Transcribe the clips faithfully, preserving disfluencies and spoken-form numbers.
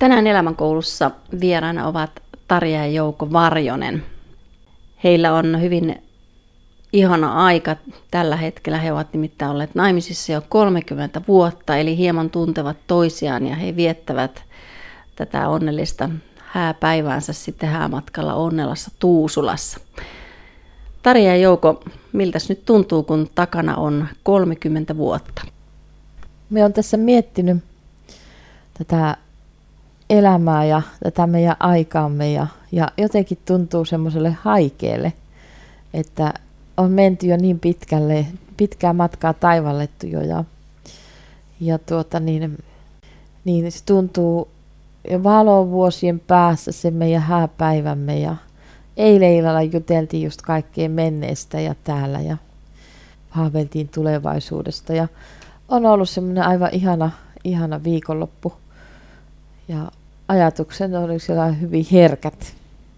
Tänään Elämänkoulussa vieraana ovat Tarja ja Jouko Varjonen. Heillä on hyvin ihana aika tällä hetkellä. He ovat nimittäin olleet naimisissa jo kolmekymmentä vuotta, eli hieman tuntevat toisiaan ja he viettävät tätä onnellista hääpäiväänsä sitten häämatkalla Onnelassa Tuusulassa. Tarja ja Jouko, miltäs nyt tuntuu, kun takana on kolmekymmentä vuotta? Me on tässä miettinyt tätä elämää ja tätä meidän aikaamme ja, ja jotenkin tuntuu semmoiselle haikeelle, että on menty jo niin pitkälle, pitkää matkaa taivallettu jo ja, ja tuota niin, niin se tuntuu jo valovuosien päässä se meidän hääpäivämme ja eilen illalla juteltiin just kaikkeen menneestä ja täällä ja haaveiltiin tulevaisuudesta ja on ollut semmoinen aivan ihana, ihana viikonloppu ja ajatuksen oli siellä hyvin herkät.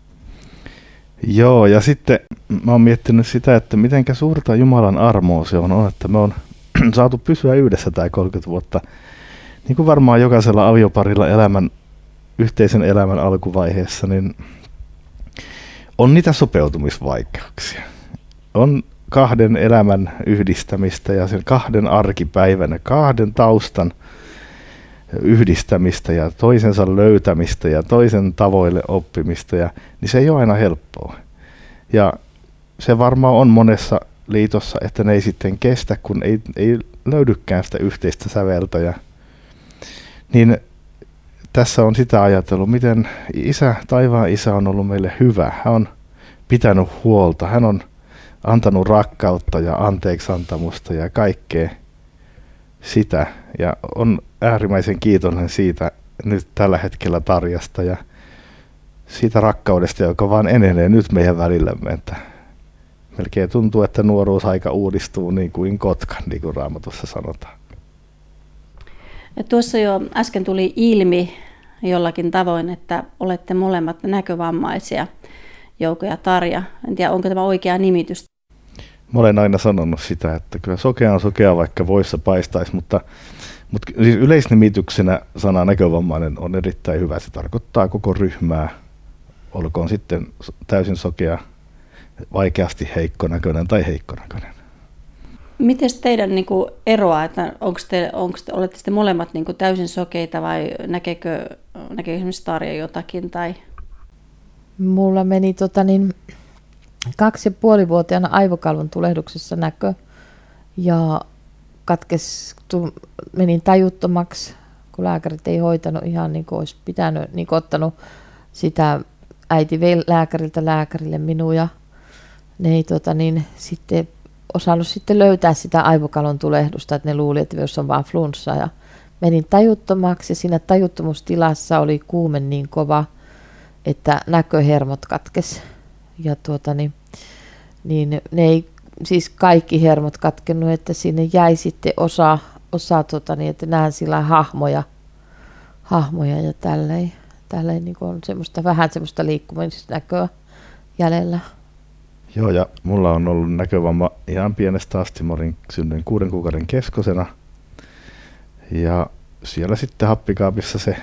Joo, ja sitten mä oon miettinyt sitä, että mitenkä suurta Jumalan armoa se on, on että me on saatu pysyä yhdessä tää kolmekymmentä vuotta. Niin kuin varmaan jokaisella avioparilla elämän, yhteisen elämän alkuvaiheessa, niin on niitä sopeutumisvaikeuksia. On kahden elämän yhdistämistä ja sen kahden arkipäivänä, kahden taustan yhdistämistä ja toisensa löytämistä ja toisen tavoille oppimista, ja, niin se ei ole aina helppoa. Ja se varmaan on monessa liitossa, että ne ei sitten kestä, kun ei, ei löydykään sitä yhteistä säveltä. Ja, niin tässä on sitä ajatellut, miten isä, taivaan isä on ollut meille hyvä. Hän on pitänyt huolta, hän on antanut rakkautta ja anteeksantamusta ja kaikkea sitä. Ja on äärimmäisen kiitollinen siitä nyt tällä hetkellä Tarjasta ja siitä rakkaudesta, joka vaan enenee nyt meidän välillämme. Että melkein tuntuu, että nuoruusaika uudistuu niin kuin kotkan, niin kuin Raamatussa sanotaan. Ja tuossa jo äsken tuli ilmi jollakin tavoin, että olette molemmat näkövammaisia, Jouko ja Tarja. En tiedä, onko tämä oikea nimitys? Mä olen aina sanonut sitä, että kyllä sokea on sokea, vaikka voissa paistaisi, mutta, mutta siis yleisnimityksenä sana näkövammainen on erittäin hyvä. Se tarkoittaa koko ryhmää, olkoon sitten täysin sokea, vaikeasti heikkonäköinen tai heikkonäköinen. Miten teidän niin kuin, eroa, että onko te, onko te, olette te molemmat niin kuin, täysin sokeita vai näkeekö, näkeekö esimerkiksi Tarja jotakin? Tai? Mulla meni tota niin, kaksi ja puoli vuotiaana aivokalvon tulehduksessa näkö ja katkes, tu, menin tajuttomaksi, kun lääkärit ei hoitanut ihan niin kuin olisi pitänyt, niin kuin ottanut sitä, äiti vei lääkäriltä lääkärille minua ja ne ei tota niin, sitten osannut sitten löytää sitä aivokalvon tulehdusta, että ne luuli, että jos on vaan flunssa ja menin tajuttomaksi ja siinä tajuttomuustilassa oli kuume niin kova, että näköhermot katkesi. Ja tuota, niin, niin ne ei siis kaikki hermot katkennut, että sinne jäi sitten osa, osa tuota, niin, että näen sillä hahmoja, hahmoja ja tälleen, tälleen niin on semmoista, vähän semmoista liikkumisnäköä jäljellä. Joo, ja mulla on ollut näkövamma ihan pienestä asti. Mä olin synnyin kuuden kuukauden keskosena. Ja siellä sitten happikaapissa se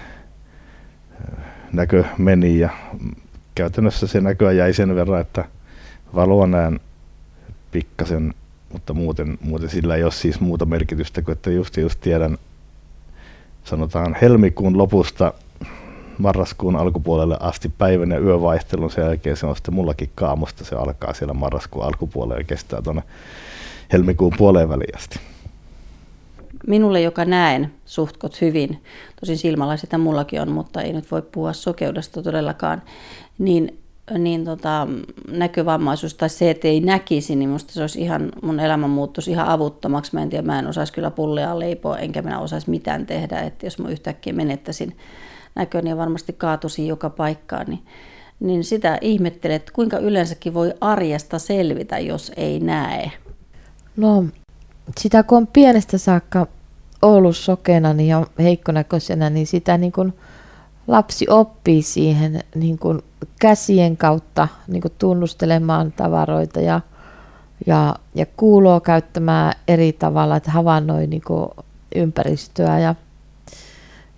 näkö meni ja käytännössä se näköä jäi sen verran, että valoa näen pikkasen, mutta muuten, muuten sillä ei ole siis muuta merkitystä kuin, että just, just tiedän, sanotaan helmikuun lopusta marraskuun alkupuolelle asti päivän ja yövaihtelun, sen jälkeen se on sitten mullakin kaamosta, se alkaa siellä marraskuun alkupuolelle ja kestää tuonne helmikuun puoleen väliin asti. Minulle, joka näen suhtkot hyvin, tosin silmällä sitä mullakin on, mutta ei nyt voi puhua sokeudesta todellakaan, niin, niin tota, näkövammaisuus tai se, että ei näkisi, niin minusta se olisi ihan, mun elämä muuttuisi ihan avuttomaksi. Mä en tiedä, mä en osaisi kyllä pullia leipoa, enkä minä osaisi mitään tehdä, että jos mä yhtäkkiä menettäisin näköni ja varmasti kaatuisin joka paikkaan, niin, niin sitä ihmettelet, että kuinka yleensäkin voi arjesta selvitä, jos ei näe. No sitä kun on pienestä saakka ollut sokeena niin ja heikkonäköisenä, niin sitä niin kuin lapsi oppii siihen niin kuin käsien kautta niin kuin tunnustelemaan tavaroita ja, ja, ja kuuloo käyttämään eri tavalla, että havainnoi niin kuin ympäristöä ja,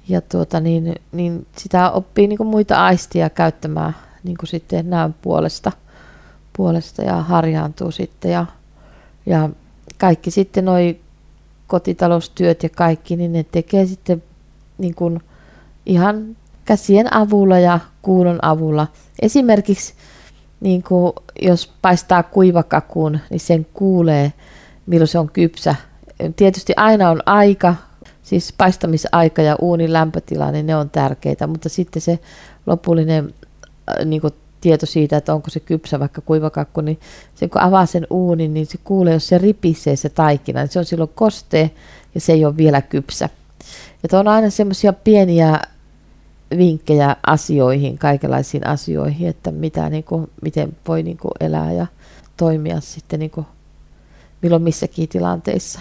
ja tuota, niin, niin sitä oppii niin kuin muita aistia käyttämään niin kuin sitten näön puolesta, puolesta ja harjaantuu sitten. Ja, ja kaikki sitten noi kotitaloustyöt ja kaikki, niin ne tekee sitten niin kuin ihan käsien avulla ja kuulon avulla. Esimerkiksi niin kuin jos paistaa kuivakakun, niin sen kuulee, milloin se on kypsä. Tietysti aina on aika, siis paistamisaika ja uunin lämpötila, niin ne on tärkeitä, mutta sitten se lopullinen niin kuin tieto siitä, että onko se kypsä vaikka kuivakakku, niin sen kun avaa sen uunin, niin se kuulee, jos se ripisee se taikina, niin se on silloin kostee ja se ei ole vielä kypsä. Ja on aina semmoisia pieniä vinkkejä asioihin, kaikenlaisiin asioihin, että mitä, niin kuin, miten voi niin kuin elää ja toimia sitten niin kuin milloin missäkin tilanteissa.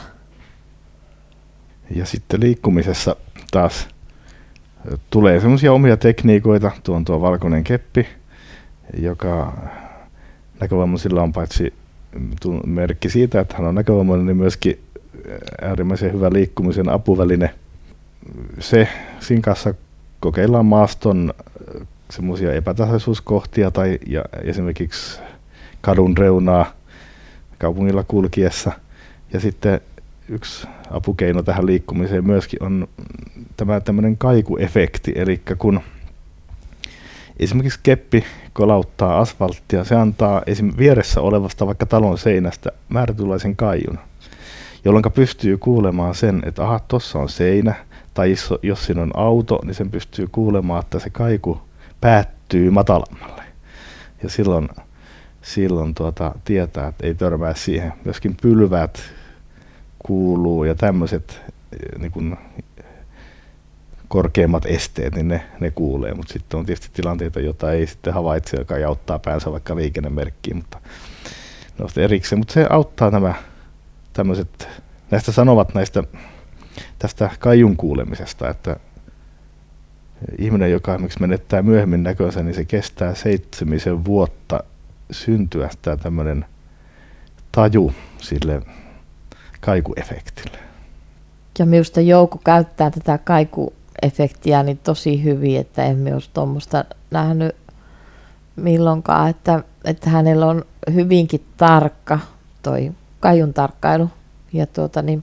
Ja sitten liikkumisessa taas tulee semmoisia omia tekniikoita, tuo on tuo valkoinen keppi, joka näkövammaisilla on paitsi merkki siitä, että hän on näkövammainen, niin myöskin äärimmäisen hyvä liikkumisen apuväline. Se, siinä kanssa kokeillaan maaston semmoisia epätasaisuuskohtia tai ja esimerkiksi kadun reunaa kaupungilla kulkiessa. Ja sitten yksi apukeino tähän liikkumiseen myöskin on tämä tämmöinen kaikuefekti, eli kun esimerkiksi keppi kolauttaa asfalttia, se antaa esim. Vieressä olevasta vaikka talon seinästä määrätynlaisen kaijun, jolloin pystyy kuulemaan sen, että aha, tuossa on seinä, tai jos, jos siinä on auto, niin sen pystyy kuulemaan, että se kaiku päättyy matalammalle. Ja silloin, silloin tuota, tietää, että ei törmää siihen. Myöskin pylvät kuuluu ja tämmöiset niin kun korkeimmat esteet, niin ne, ne kuulee, mutta sitten on tietysti tilanteita, joita ei sitten havaitse, joka jauttaa päänsä vaikka liikennemerkkiin, mutta no erikseen, mutta se auttaa nämä tämmöiset, näistä sanovat näistä tästä kaiun kuulemisesta, että ihminen, joka esimerkiksi menettää myöhemmin näkönsä, niin se kestää seitsemisen vuotta syntyä tämä tämmöinen taju sille kaikuefektille. Ja minusta Jouko käyttää tätä kaikuefektiä niin tosi hyvin, että emme olisi tuommoista nähnyt milloinkaan, että, että hänellä on hyvinkin tarkka toi kaiun tarkkailu ja tuota niin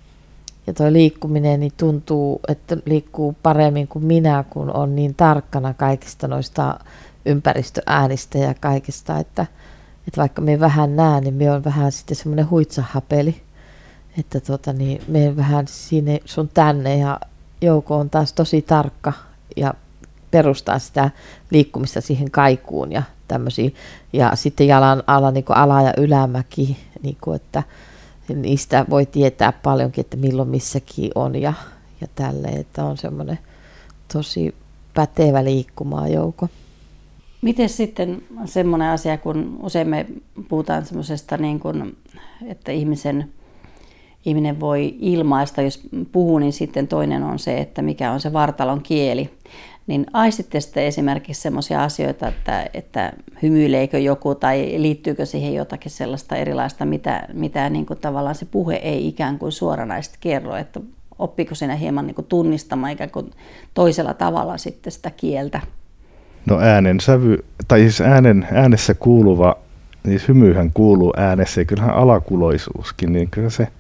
ja tuo liikkuminen niin tuntuu, että liikkuu paremmin kuin minä, kun on niin tarkkana kaikista noista ympäristöäänistä ja kaikista, että, että vaikka me vähän näen, niin me on vähän sitten semmoinen huitsahapeli, että tuota, niin me vähän sinne sun tänne ja Jouko on taas tosi tarkka ja perustaa sitä liikkumista siihen kaikuun ja tämmöisiin. Ja sitten jalan alla niin kuin ala- ja ylämäki, niin kuin, että niistä voi tietää paljonkin, että milloin missäkin on ja, ja tälleen, että on semmoinen tosi pätevä liikkumaan Jouko. Miten sitten semmoinen asia, kun usein me puhutaan semmoisesta, niin kuin, että ihmisen, ihminen voi ilmaista, jos puhuu, niin sitten toinen on se, että mikä on se vartalon kieli. Niin aistitte sitten esimerkiksi semmoisia asioita, että, että hymyileekö joku tai liittyykö siihen jotakin sellaista erilaista, mitä, mitä niin kuin tavallaan se puhe ei ikään kuin suoranaisesti kerro, että oppiko siinä hieman niin kuin tunnistamaan ikään kuin toisella tavalla sitten sitä kieltä? No äänensävy, tai siis äänen, äänessä kuuluva, niin hymyhän kuuluu äänessä ja kyllähän alakuloisuuskin, niin kyllä se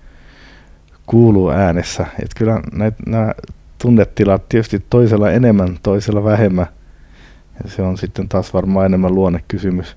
kuuluu äänessä. Että kyllä näitä, nämä tunnetilat tietysti toisella enemmän, toisella vähemmän. Ja se on sitten taas varmaan enemmän luonnekysymys.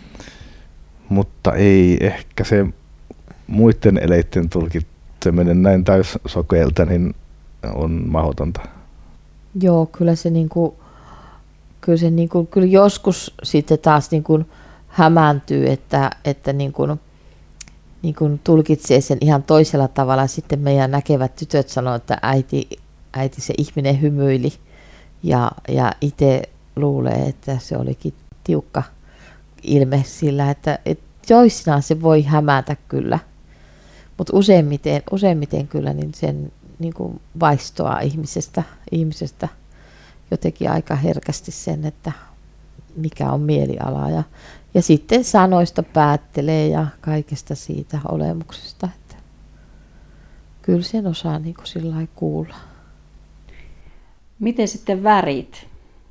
Mutta ei ehkä se muiden eleiden tulkitseminen näin täyssokeelta niin on mahdotonta. Joo, kyllä se, niinku, kyllä se niinku, kyllä joskus sitten taas niinku hämääntyy, että, että niinku, niinku tulkitsee sen ihan toisella tavalla. Sitten meidän näkevät tytöt sanoo, että äiti, äiti se ihminen hymyili ja, ja itse luulee, että se olikin tiukka ilme sillä, että et joissain se voi hämätä kyllä, mutta useimmiten, useimmiten kyllä niin sen niin kuin vaistoaa ihmisestä, ihmisestä jotenkin aika herkästi sen, että mikä on mieliala ja, ja sitten sanoista päättelee ja kaikesta siitä olemuksesta, että kyllä sen osaa niin kuin sillä lailla kuulla. Miten sitten värit?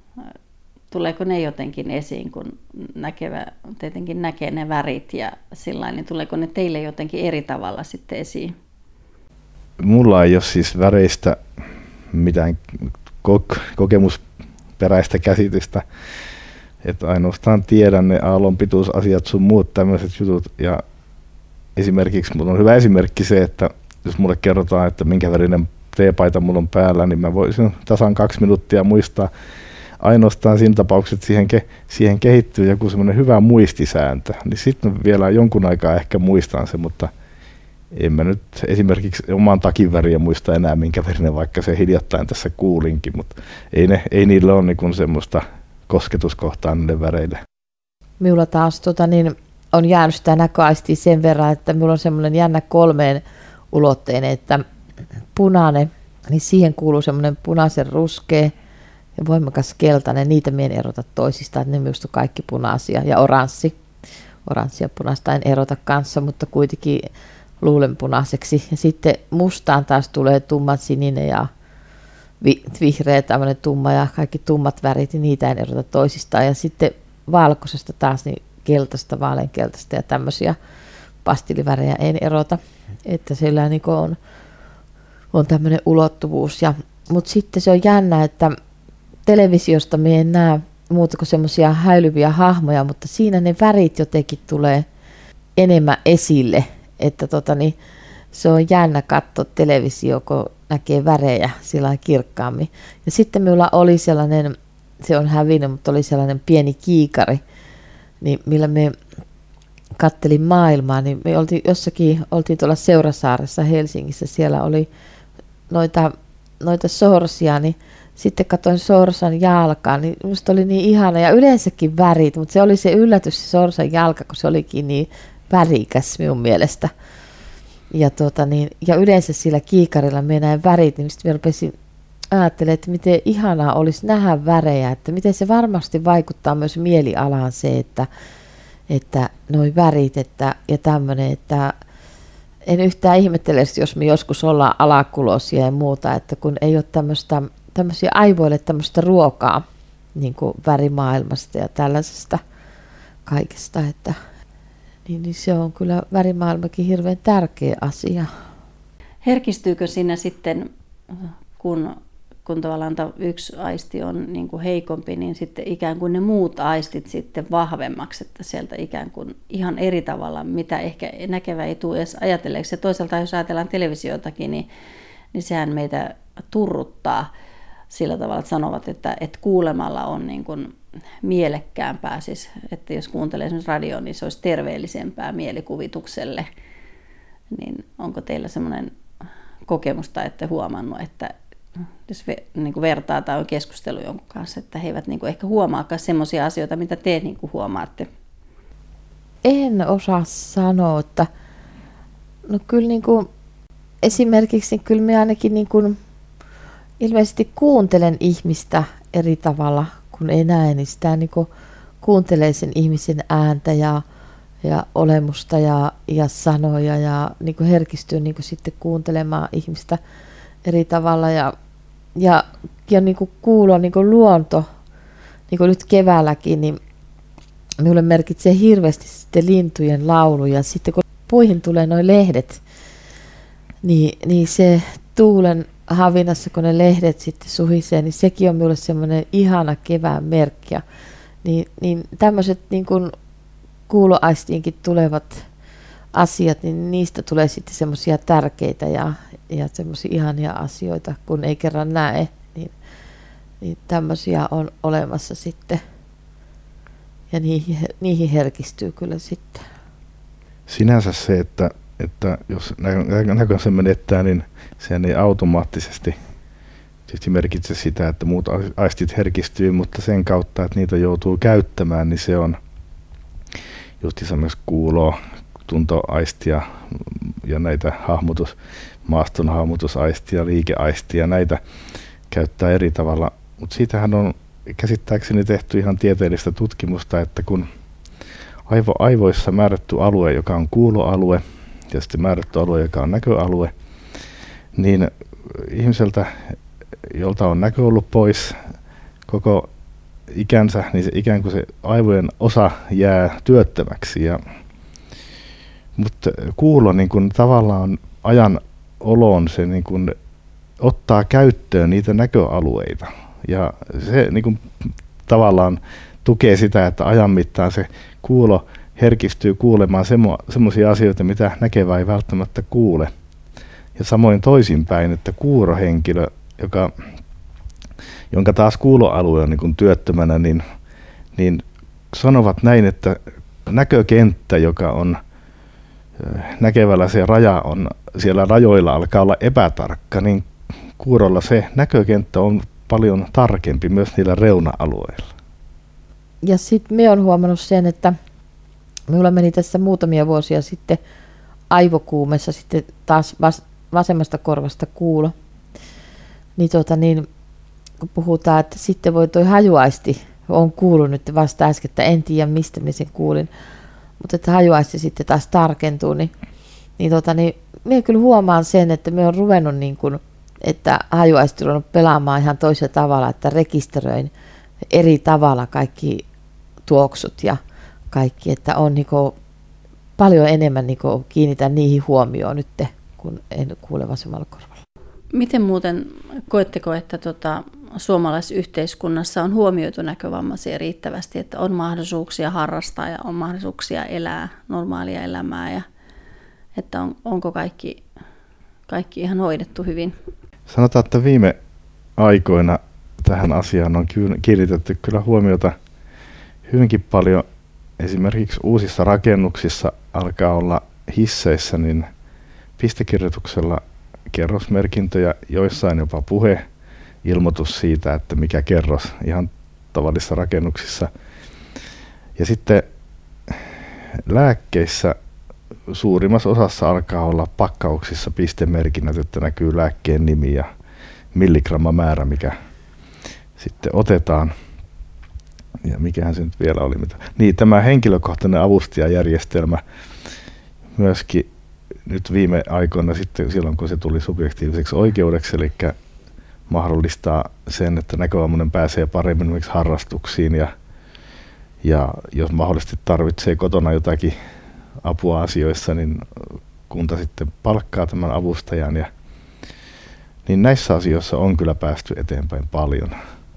Tuleeko ne jotenkin esiin, kun näkevä tietenkin näkee ne värit ja sillä niin tuleeko ne teille jotenkin eri tavalla sitten esiin? Mulla ei ole siis väreistä mitään kok- kokemusperäistä käsitystä. Että ainoastaan tiedän ne aallonpituusasiat sun muut tämmöiset jutut. Ja esimerkiksi mulla on hyvä esimerkki se, että jos mulle kerrotaan, että minkä värinen teepaita mulla on päällä, niin mä voisin tasan kaksi minuuttia muistaa. Ainoastaan siinä tapauksessa, että siihen, ke- siihen kehittyy joku semmoinen hyvä muistisääntö, niin sitten vielä jonkun aikaa ehkä muistan se, mutta en mä nyt esimerkiksi oman takin väriä muista enää, minkä värinen, vaikka se hiljattain tässä kuulinkin, mutta ei, ne, ei niillä ole niin semmoista kosketuskohtaa niille väreille. Minulla taas tota, niin, on jäänyt sitä näköaistia sen verran, että minulla on semmoinen jännä kolmeen ulotteinen, että punainen, niin siihen kuuluu semmoinen punaisen ruskea ja voimakas keltainen, niitä minä en erota toisistaan, että ne minusta on kaikki punaisia ja oranssi. Oranssi ja punaista en erota kanssa, mutta kuitenkin luulen punaiseksi. Ja sitten mustaan taas tulee tumman sininen ja vihreä, tämmöinen tumma ja kaikki tummat värit, niin niitä en erota toisistaan. Ja sitten valkoisesta taas niin keltaista, vaaleankeltaista ja tämmöisiä pastillivärejä en erota. Että siellä niin on, on tämmöinen ulottuvuus. Ja, mutta sitten se on jännä, että televisiosta me en näe muuta kuin semmoisia häilyviä hahmoja, mutta siinä ne värit jotenkin tulee enemmän esille. Että tota, niin, se on jännä katsoa televisio, kun näkee värejä sillä kirkkaammin. Ja sitten minulla oli sellainen, se on hävinnyt, mutta oli sellainen pieni kiikari, niin millä me kattelin maailmaa, niin me oltiin jossakin, oltiin tuolla Seurasaaressa Helsingissä, siellä oli noita, noita sorsia, niin sitten katsoin sorsan jalkaa, niin minusta oli niin ihana ja yleensäkin värit, mutta se oli se yllätys se sorsan jalka, kun se olikin niin värikäs minun mielestä. Ja, tuota niin, ja yleensä sillä kiikarilla minä näin värit, niin sitten minä rupesin ajattelemaan, että miten ihanaa olisi nähdä värejä, että miten se varmasti vaikuttaa myös mielialaan se, että, että noi värit että, ja tämmöinen, että en yhtään ihmettele, jos me joskus ollaan alakuloisia ja muuta, että kun ei ole tämmöistä, tämmöisiä aivoille tämmöistä ruokaa niin kuin värimaailmasta ja tällaisesta kaikesta, että Niin, niin se on kyllä värimaailmakin hirveän tärkeä asia. Herkistyykö siinä sitten, kun, kun tavallaan yksi aisti on niin kuin heikompi, niin sitten ikään kuin ne muut aistit sitten vahvemmaksi, että sieltä ikään kuin ihan eri tavalla, mitä ehkä näkevä ei tule edes ajatelleeksi. Ja toisaalta jos ajatellaan televisiotakin, niin, niin sehän meitä turruttaa sillä tavalla, että sanovat, että, että kuulemalla on niin kuin mielekkäämpää, siis, että jos kuuntelee esimerkiksi radioon, niin se olisi terveellisempää mielikuvitukselle. Niin onko teillä semmoinen kokemusta, että huomannut, että jos ve, niin kuin vertaa tai on keskustelu jonkun kanssa, että he eivät niin kuin ehkä huomaakaan semmoisia asioita, mitä te niin kuin huomaatte? En osaa sanoa, että no kyllä niin kuin, esimerkiksi niin kyllä minä ainakin niin kuin, ilmeisesti kuuntelen ihmistä eri tavalla, kun ei näe, niin sitä niin kuin kuuntelee sen ihmisen ääntä ja, ja olemusta ja, ja sanoja ja niin kuin herkistyy niin kuin sitten kuuntelemaan ihmistä eri tavalla ja, ja, ja niin kuin kuulo, niin kuin luonto, niin kuin nyt keväälläkin, niin minulle merkitsee hirveästi sitten lintujen laulu ja sitten kun puihin tulee nuo lehdet, niin, niin se tuulen havinassa, kun ne lehdet sitten suhisee, niin sekin on minulle semmoinen ihana kevään merkki. Niin, niin tämmöiset niin kuin kuuloaistiinkin tulevat asiat, niin niistä tulee sitten semmoisia tärkeitä ja, ja semmoisia ihania asioita, kun ei kerran näe, niin, niin tämmöisiä on olemassa sitten. Ja niihin, niihin herkistyy kyllä sitten. Sinänsä se, että, että jos näkönsä menettää, niin sehän ei automaattisesti tietysti merkitse sitä, että muut aistit herkistyy, mutta sen kautta, että niitä joutuu käyttämään, niin se on just esimerkiksi kuuloa, tuntoaistia ja näitä hahmotus, maaston hahmotusaistia, liikeaistia, näitä käyttää eri tavalla. Mutta siitähän on käsittääkseni tehty ihan tieteellistä tutkimusta, että kun aivo, aivoissa määrätty alue, joka on kuuloalue, ja sitten määrätty alue, joka on näköalue, niin ihmiseltä jolta on näkö ollut pois koko ikänsä, niin se ikään kuin se aivojen osa jää työttömäksi. Ja, mutta kuulo niin kuin tavallaan ajan oloon se niin kuin ottaa käyttöön niitä näköalueita. Ja se niin kuin tavallaan tukee sitä, että ajan mittaan se kuulo herkistyy kuulemaan semmoisia asioita, mitä näkevä ei välttämättä kuule. Ja samoin toisinpäin, että kuurohenkilö, joka, jonka taas kuuloalue on niin kuin työttömänä, niin, niin sanovat näin, että näkökenttä, joka on näkevällä se raja on, siellä rajoilla alkaa olla epätarkka, niin kuurolla se näkökenttä on paljon tarkempi myös niillä reuna-alueilla. Ja sitten me on huomannut sen, että minulla meni tässä muutamia vuosia sitten aivokuumessa sitten taas vas, vasemmasta korvasta kuulo. Niin, tota niin kun puhutaan, että sitten voi toi hajuaisti, on kuullut nyt vasta äsken, että en tiedä mistä minä sen kuulin, mutta että hajuaisti sitten taas tarkentuu, niin, niin, tota, niin minä kyllä huomaan sen, että minä olen ruvennut niin kuin, että hajuaisti on ruvennut pelaamaan ihan toisella tavalla, että rekisteröin eri tavalla kaikki tuoksut ja kaikki, että on niin kuin paljon enemmän niin kuin kiinnitän niihin huomioon nyt, kun en kuule vasemmalla korvalla. Miten muuten koetteko, että tota, suomalaisyhteiskunnassa on huomioitu näkövammaisia riittävästi, että on mahdollisuuksia harrastaa ja on mahdollisuuksia elää normaalia elämää ja että on, onko kaikki, kaikki ihan hoidettu hyvin? Sanotaan, että viime aikoina tähän asiaan on kiinnitetty kyllä huomiota hyvinkin paljon. Esimerkiksi uusissa rakennuksissa alkaa olla hisseissä niin pistekirjoituksella kerrosmerkintöjä, joissain jopa puhe, ilmoitus siitä, että mikä kerros ihan tavallisissa rakennuksissa. Ja sitten lääkkeissä suurimmassa osassa alkaa olla pakkauksissa pistemerkinnät, että näkyy lääkkeen nimi ja milligrammamäärä, mikä sitten otetaan. Ja mikähän se nyt vielä oli? Mitä? Niin, tämä henkilökohtainen avustajajärjestelmä myöskin nyt viime aikoina sitten silloin, kun se tuli subjektiiviseksi oikeudeksi, eli mahdollistaa sen, että näkövammainen pääsee paremmin esimerkiksi harrastuksiin ja, ja jos mahdollisesti tarvitsee kotona jotakin apua asioissa, niin kunta sitten palkkaa tämän avustajan. Ja, niin näissä asioissa on kyllä päästy eteenpäin paljon.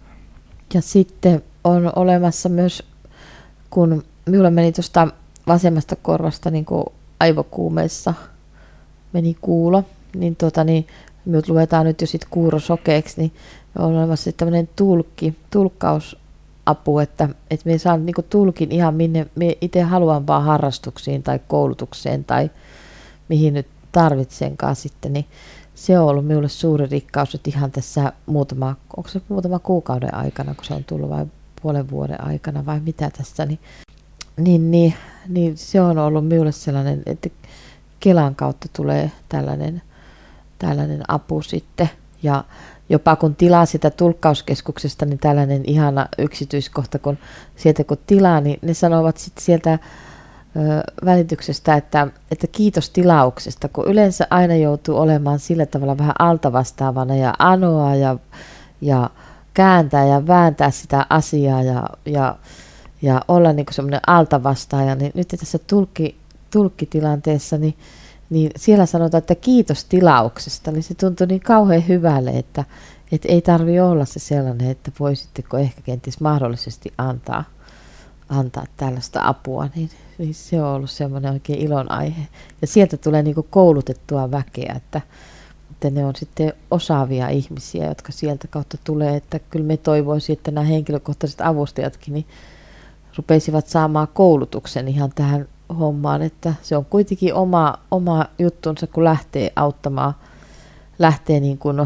Ja sitten on olemassa myös, kun minulla meni tuosta vasemmasta korvasta niin kuin aivokuumeessa meni kuulo, niin, tuota, niin minut luetaan nyt jo sitten kuurosokeeksi, niin on olemassa tämmöinen tulkki, tulkkausapu, että, että me saan niin kuin tulkin ihan minne me itse haluan vaan harrastuksiin tai koulutukseen tai mihin nyt tarvitsenkaan sitten, niin se on ollut minulle suuri rikkaus, että ihan tässä muutama, onko se muutama kuukauden aikana, kun se on tullut vai puolen vuoden aikana vai mitä tässä, niin, niin, niin, niin se on ollut minulle sellainen, että Kelan kautta tulee tällainen, tällainen apu sitten ja jopa kun tilaa sitä tulkkauskeskuksesta, niin tällainen ihana yksityiskohta, kun sieltä kun tilaa, niin ne sanovat sitten sieltä ö, välityksestä, että, että kiitos tilauksesta, kun yleensä aina joutuu olemaan sillä tavalla vähän altavastaavana ja anoa ja, ja kääntää ja vääntää sitä asiaa ja, ja, ja olla niin kuin semmoinen altavastaaja, niin nyt tässä tulkki, tulkkitilanteessa, niin, niin siellä sanotaan, että kiitos tilauksesta, niin se tuntui niin kauhean hyvälle, että, että ei tarvitse olla se sellainen, että voisitteko ehkä kenties mahdollisesti antaa, antaa tällaista apua, niin, niin se on ollut semmoinen oikein ilon aihe. Ja sieltä tulee niin kuin koulutettua väkeä, että, että ne on sitten osaavia ihmisiä, jotka sieltä kautta tulee, että kyllä me toivoisin, että nämä henkilökohtaiset avustajatkin niin rupeisivat saamaan koulutuksen ihan tähän hommaan, että se on kuitenkin oma, oma juttunsa, kun lähtee auttamaan, lähtee niin kuin, ö,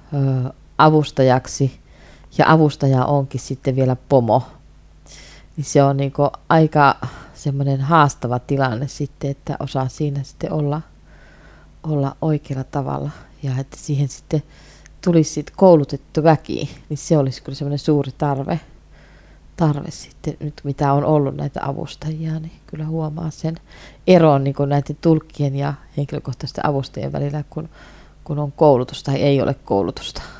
avustajaksi ja avustaja onkin sitten vielä pomo. Niin se on niin kuin aika semmoinen haastava tilanne sitten, että osaa siinä sitten olla, olla oikealla tavalla ja että siihen sitten tulisi sitten koulutettu väki, niin se olisi kyllä semmoinen suuri tarve. tarve sitten nyt, mitä on ollut näitä avustajia, niin kyllä huomaa sen eron niin kuin näiden tulkkien ja henkilökohtaisten avustajien välillä, kun, kun on koulutus tai ei ole koulutusta.